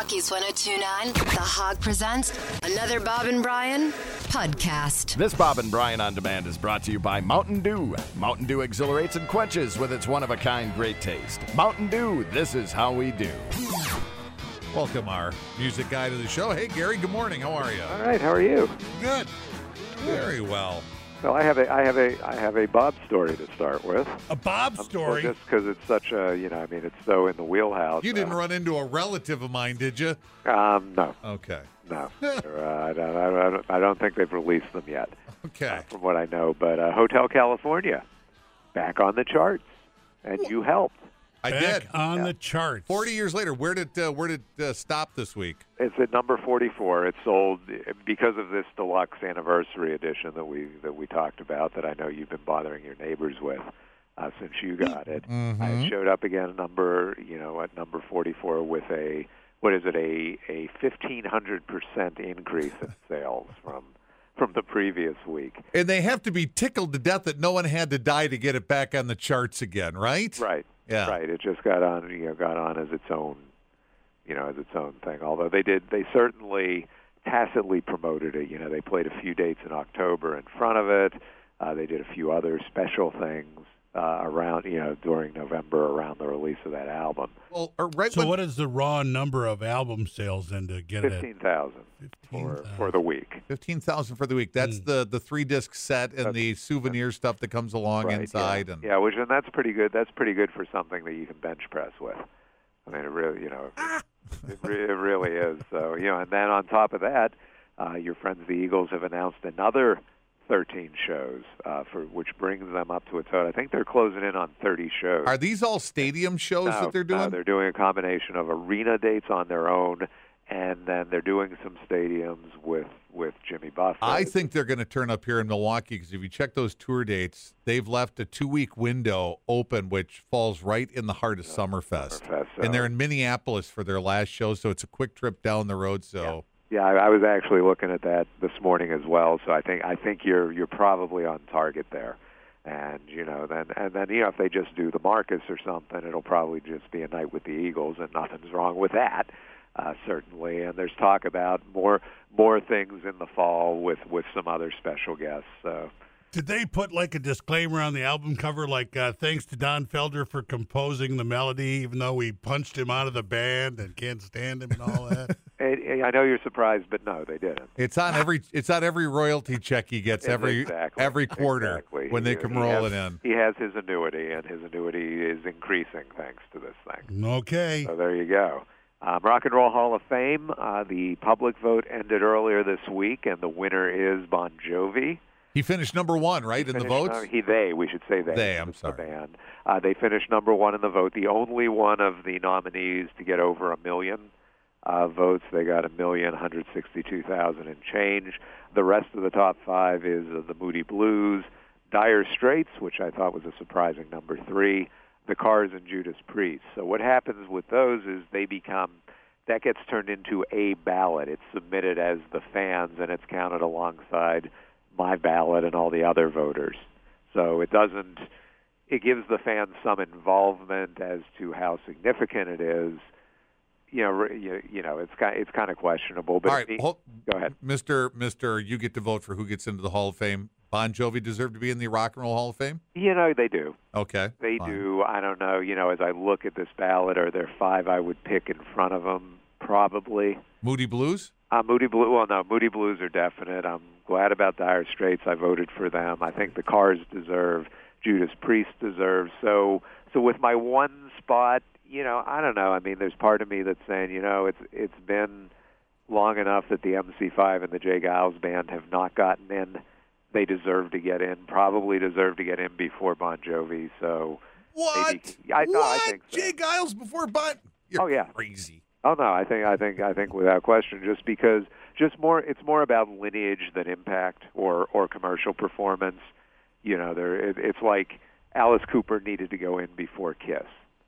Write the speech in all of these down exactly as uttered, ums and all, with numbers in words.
Rockies one oh two point nine, The Hog presents another Bob and Brian podcast. This Bob and Brian On Demand is brought to you by Mountain Dew. Mountain Dew exhilarates and quenches with its one-of-a-kind great taste. Mountain Dew, this is how we do. Welcome, our music guy to the show. Hey, Gary, good morning. How are you? All right, how are you? Good. Very well. Well, I have a, I have a, I have a Bob story to start with. A Bob story? Well, just because it's such a, you know, I mean, it's so in the wheelhouse. You didn't uh, run into a relative of mine, did you? Um, no. Okay. No. uh, I, don't, I, don't, I don't think they've released them yet. Okay. Uh, from what I know, but uh, Hotel California, back on the charts, and you helped. I Back did. on Yeah. the charts. Forty years later, where did uh, where did uh, stop this week? It's at number forty-four. It's sold because of this deluxe anniversary edition that we that we talked about. That I know you've been bothering your neighbors with uh, since you got it. Mm-hmm. I showed up again, number you know at number forty-four with a what is it a a fifteen hundred percent increase in sales from from the previous week. And they have to be tickled to death that no one had to die to get it back on the charts again, right? Right. Yeah. Right. It just got on, you know, got on as its own, you know, as its own thing. Although they did, they certainly tacitly promoted it. You know, they played a few dates in October in front of it. Uh, they did a few other special things uh, around, you know, during November around the release of that album. Well, or right So when, what is the raw number of album sales then to get it Fifteen thousand for for the week. fifteen thousand for the week. That's Mm. the the three disc set and That's- the souvenir stuff that comes along Right, inside. yeah. And yeah, which and that's pretty good. That's pretty good for something that you can bench press with. I mean, it really, you know, it, re- it really is. So, you know, and then on top of that, uh, your friends the Eagles have announced another thirteen shows, uh, for which brings them up to a total. I think they're closing in on thirty shows. are these all stadium shows no, that they're doing? No, they're doing a combination of arena dates on their own, and then they're doing some stadiums with with Jimmy Buffett. I think they're going to turn up here in Milwaukee because if you check those tour dates, they've left a two-week window open, which falls right in the heart of Summerfest. Summerfest, so- And they're in Minneapolis for their last show, so it's a quick trip down the road. So Yeah, I, I was actually looking at that this morning as well. So I think I think you're you're probably on target there, and you know then and then you know if they just do the Marcus or something, it'll probably just be a night with the Eagles, and nothing's wrong with that, uh, certainly. And there's talk about more more things in the fall with with some other special guests. So. Did they put like a disclaimer on the album cover, like uh, thanks to Don Felder for composing the melody, even though we punched him out of the band and can't stand him and all that? And I know you're surprised, but no, they didn't. it's on every it's on every royalty check he gets every Exactly. every quarter Exactly. when they He- come he rolling has, in. He has his annuity, and his annuity is increasing thanks to this thing. Okay. So there you go. Um, Rock and Roll Hall of Fame, uh, the public vote ended earlier this week, and the winner is Bon Jovi. He finished number one, right, in the Finished- votes? uh, he, they, we should say they. They, I'm It's sorry. The band. Uh, they finished number one in the vote, the only one of the nominees to get over a million uh, votes. They got a million, one hundred sixty-two thousand and change. The rest of the top five is uh, the Moody Blues, Dire Straits, which I thought was a surprising number three, the Cars, and Judas Priest. So what happens with those is they become, that gets turned into a ballot. It's submitted as the fans, and it's counted alongside my ballot and all the other voters. So it doesn't, it gives the fans some involvement as to how significant it is. You know, re- you, you know, it's kind, it's kind of questionable. But All right, it- hold, go ahead. Mister Mister You get to vote for who gets into the Hall of Fame. Bon Jovi deserve to be in the Rock and Roll Hall of Fame? You know, they do. Okay. They fine. do. I don't know. You know, as I look at this ballot, are there five I would pick in front of them? Probably. Moody Blues? Uh, Moody Blue. Well, no, Moody Blues are definite. I'm glad about Dire Straits. I voted for them. I think the Cars deserve. Judas Priest deserves. So, so with my one spot, you know, I don't know. I mean, there's part of me that's saying, you know, it's it's been long enough that the M C five and the Jay Giles Band have not gotten in. They deserve to get in. Probably deserve to get in before Bon Jovi. So, What? Maybe, I, no, what? I think so. Jay Giles before Bon? You're Oh, yeah. crazy. Oh no, I think I think I think without question, just because just more it's more about lineage than impact or or commercial performance. You know, there it, it's like Alice Cooper needed to go in before Kiss,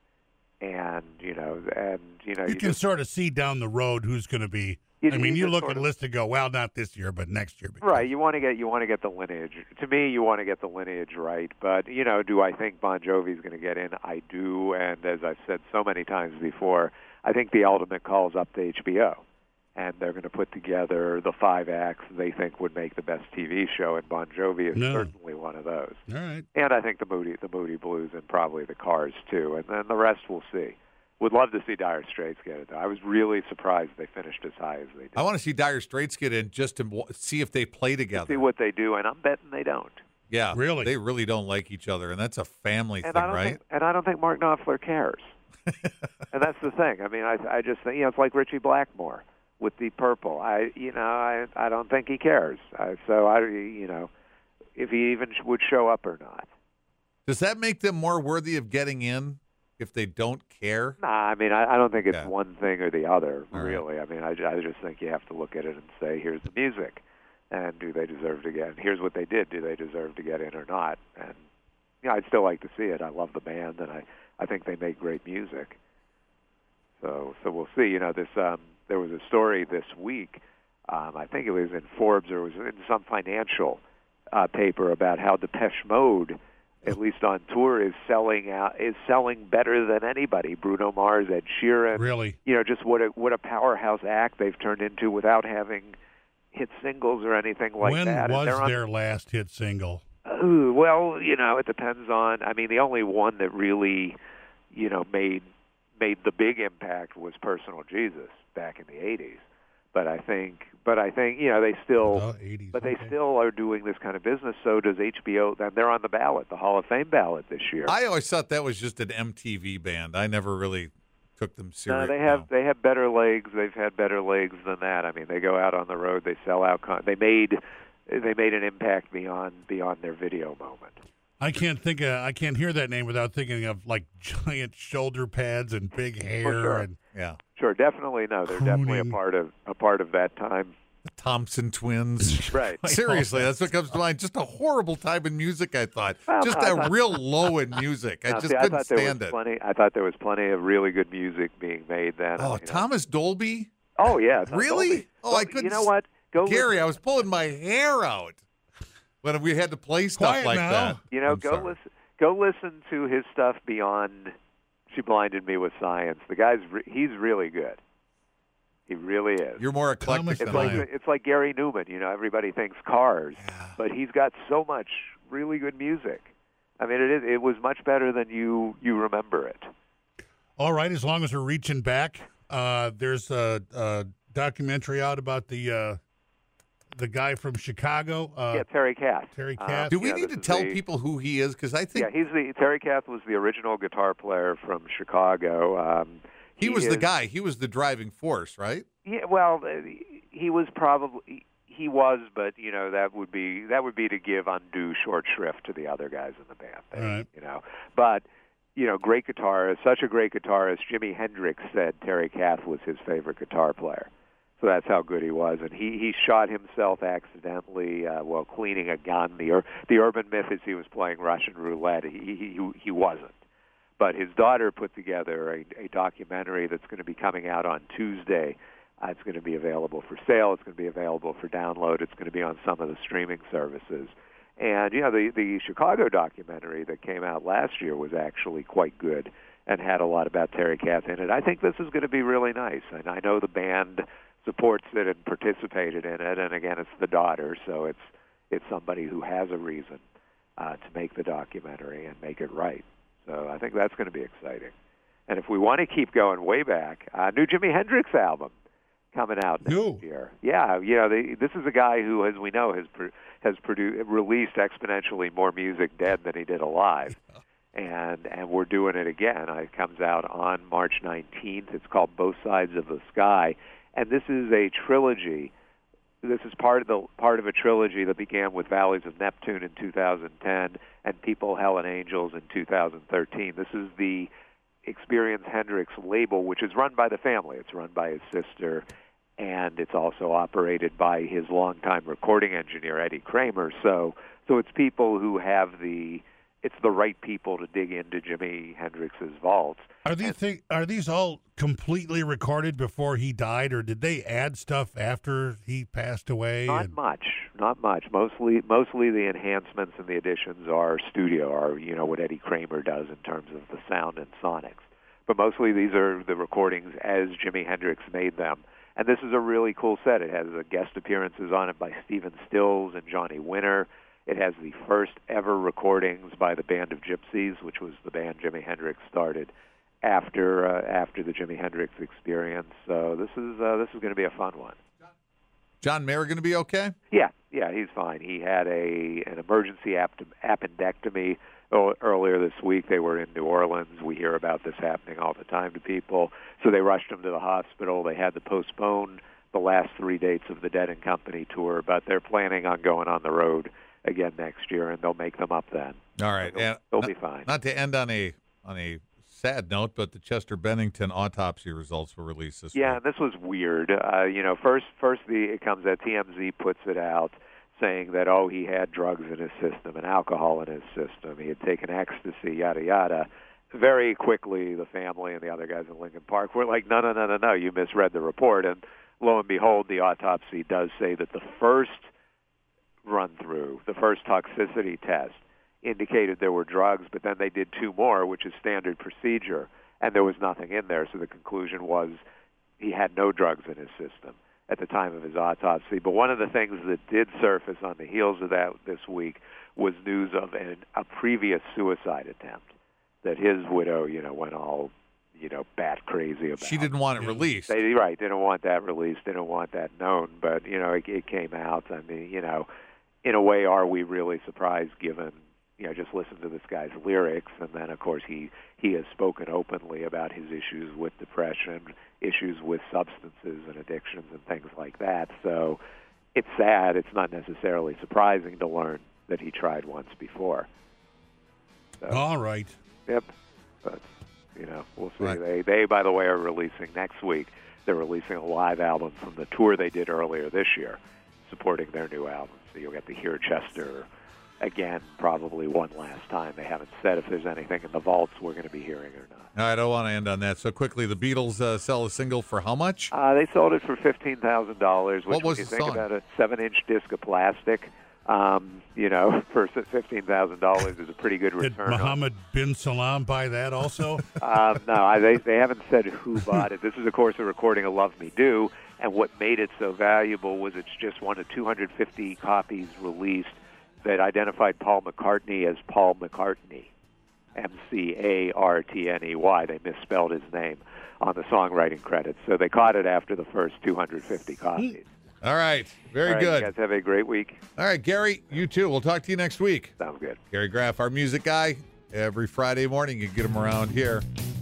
and you know, and you know, You you can just, sort of see down the road who's going to be. You- I mean, you you just look sort at a of- list and go, well, not this year, but next year. because- right. You want to get you want to get the lineage. To me, you want to get the lineage right. But you know, do I think Bon Jovi's going to get in? I do, and as I've said so many times before, I think the ultimate call is up to H B O, and they're going to put together the five acts they think would make the best T V show, and Bon Jovi is No. certainly one of those. All right. And I think the Moody, the Moody Blues, and probably the Cars too, and then the rest we'll see. Would love to see Dire Straits get it. I was really surprised they finished as high as they did. I want to see Dire Straits get in just to w- see if they play together. See what they do, and I'm betting they don't. Yeah, Really? They really don't like each other, and that's a family And thing, I don't right? think, and I don't think Mark Knopfler cares. And that's the thing. I mean, I, I just think, you know, it's like Richie Blackmore with Deep Purple. I, you know, I, I don't think he cares. I, so I, you know, if he even would show up or not. Does that make them more worthy of getting in if they don't care? Nah, I mean, I, I don't think it's Yeah. one thing or the other, All right. really. I mean, I, I just think you have to look at it and say, here's the music, and do they deserve to get in? Here's what they did. Do they deserve to get in or not? And, you know, I'd still like to see it. I love the band, and I, I think they make great music. So, so we'll see. You know, this um, there was a story this week. Um, I think it was in Forbes or it was in some financial uh, paper about how Depeche Mode, at least on tour, is selling out is selling better than anybody. Bruno Mars, Ed Sheeran, Really? you know, just what a what a powerhouse act they've turned into without having hit singles or anything like when that. And was they're on- their last hit single? Ooh, well, you know, it depends on. I mean, the only one that really, you know, made made the big impact was Personal Jesus back in the eighties. But I think, but I think, you know, they still, Oh, eighties. but they okay. still are doing this kind of business. So does H B O. Then they're on the ballot, the Hall of Fame ballot this year. I always thought that was just an M T V band. I never really took them No, serious. they have they have better legs. They've had better legs than that. I mean, they go out on the road. They sell out. Con- they made they made an impact beyond beyond their video moment. I can't think. Of, I can't hear that name without thinking of like giant shoulder pads and big hair. sure. And Yeah. Sure, definitely no. They're definitely a Crooning. part of a part of that time. The Thompson Twins. Right. Seriously, that's what comes to mind. Just a horrible time in music, I thought. Well, Just I a thought- real low in music. I Now, just see, I couldn't thought there stand was it. plenty. I thought there was plenty of really good music being made then. Oh, you know. Thomas Dolby? Oh yeah. Tom Really? Dolby. Oh, Well, I couldn't You know s- what? Go Gary, listen, I was pulling my hair out when we had to play stuff Quiet like now. that. You know, I'm go sorry. listen. Go listen to his stuff beyond. She blinded me with science. The guy's re- he's really good. He really is. You're more Thomas eclectic It's than I like am. it's like Gary Newman. You know, everybody thinks Cars, but he's got so much really good music. I mean, it is, it was much better than you you remember it. all right, as long as we're reaching back, uh, there's a, a documentary out about the uh, the guy from Chicago, uh, yeah, Terry Kath. Terry Uh, Kath. Do we yeah, need this to is tell the- people who he is? Because I think Yeah, he's the Terry Kath was the original guitar player from Chicago. Um, he was the is- guy. He was the driving force, right? Yeah, well, uh, he was probably he was, but you know that would be that would be to give undue short shrift to the other guys in the band. They, Right. You know, but you know, great guitarist, such a great guitarist. Jimi Hendrix said Terry Kath was his favorite guitar player. So that's how good he was, and he he shot himself accidentally uh, while cleaning a gun. The ur- the urban myth is he was playing Russian roulette. He he he wasn't, but his daughter put together a, a documentary that's going to be coming out on Tuesday. Uh, it's going to be available for sale. It's going to be available for download. It's going to be on some of the streaming services. And you know, the the Chicago documentary that came out last year was actually quite good and had a lot about Terry Kath in it. I think this is going to be really nice, and I know the band supports it and participated in it. And again, it's the daughter, so it's it's somebody who has a reason uh, to make the documentary and make it right. So I think that's going to be exciting. And if we want to keep going way back, uh, new Jimi Hendrix album coming out next New. year. Yeah, you know, they, this is a guy who, as we know, has pro- has produced released exponentially more music dead than he did alive. And and we're doing it again. Uh, It comes out on March nineteenth. It's called Both Sides of the Sky, and this is a trilogy. This is part of the part of a trilogy that began with Valleys of Neptune in two thousand ten and People, Hell, and Angels in two thousand thirteen. This is the Experience Hendrix label, which is run by the family. It's run by his sister, and it's also operated by his longtime recording engineer, Eddie Kramer. So, so it's people who have the, it's the right people to dig into Jimi Hendrix's vaults. Are these thi- are these all completely recorded before he died, or did they add stuff after he passed away? Not and- much, not much. Mostly, mostly the enhancements and the additions are studio, or you know what Eddie Kramer does in terms of the sound and sonics. but mostly these are the recordings as Jimi Hendrix made them. And this is a really cool set. It has uh, guest appearances on it by Stephen Stills and Johnny Winter. It has the first ever recordings by the Band of Gypsies, which was the band Jimi Hendrix started after uh, after the Jimi Hendrix Experience. So this is uh, this is going to be a fun one. John Mayer going to be okay? Yeah, yeah, he's fine. He had a an emergency ap- appendectomy earlier this week. They were in New Orleans. We hear about this happening all the time to people. So they rushed him to the hospital. They had to postpone the last three dates of the Dead and Company tour, but they're planning on going on the road again next year, and they'll make them up then. All right, So they'll, and they'll not, be fine. Not to end on a on a sad note, but the Chester Bennington autopsy results were released this Yeah, week. this was weird. Uh, you know, first first the it comes out. T M Z puts it out, saying that, oh, he had drugs in his system and alcohol in his system. He had taken ecstasy, yada, yada. Very quickly, the family and the other guys in Lincoln Park were like, no, no, no, no, no, you misread the report. And lo and behold, the autopsy does say that the first run-through, the first toxicity test, indicated there were drugs, but then they did two more, which is standard procedure, and there was nothing in there. So the conclusion was he had no drugs in his system at the time of his autopsy. But one of the things that did surface on the heels of that this week was news of an, a previous suicide attempt that his widow, you know, went all, you know, bat crazy about. She didn't want it released. They, right, didn't want that released, didn't want that known, but, you know, it, it came out. I mean, you know, in a way, are we really surprised given, you know, just listen to this guy's lyrics, and then, of course, he, he has spoken openly about his issues with depression, issues with substances and addictions and things like that. So it's sad. It's not necessarily surprising to learn that he tried once before. So, All right. Yep. But, you know, we'll see. Right. They, they, by the way, are releasing next week. They're releasing a live album from the tour they did earlier this year, supporting their new album. So you'll get to hear Chester again, probably one last time. They haven't said if there's anything in the vaults we're going to be hearing or not. All right, I don't want to end on that. So quickly, the Beatles uh, sell a single for how much? Uh, they sold it for fifteen thousand dollars, which, What was when you the think song? about a seven-inch disc of plastic, um, you know, for fifteen thousand dollars is a pretty good Did return. on- Mohammed bin Salam buy that also? um, no, I, they they haven't said who bought it. This is, of course, a recording of "Love Me Do," and what made it so valuable was it's just one of two hundred fifty copies released that identified Paul McCartney as Paul McCartney, M C A R T N E Y. They misspelled his name on the songwriting credits, so they caught it after the first two hundred fifty copies. All right, very All right, good. You guys have a great week. All right, Gary, you too. We'll talk to you next week. Sounds good. Gary Graff, our music guy, every Friday morning. You can get him around here.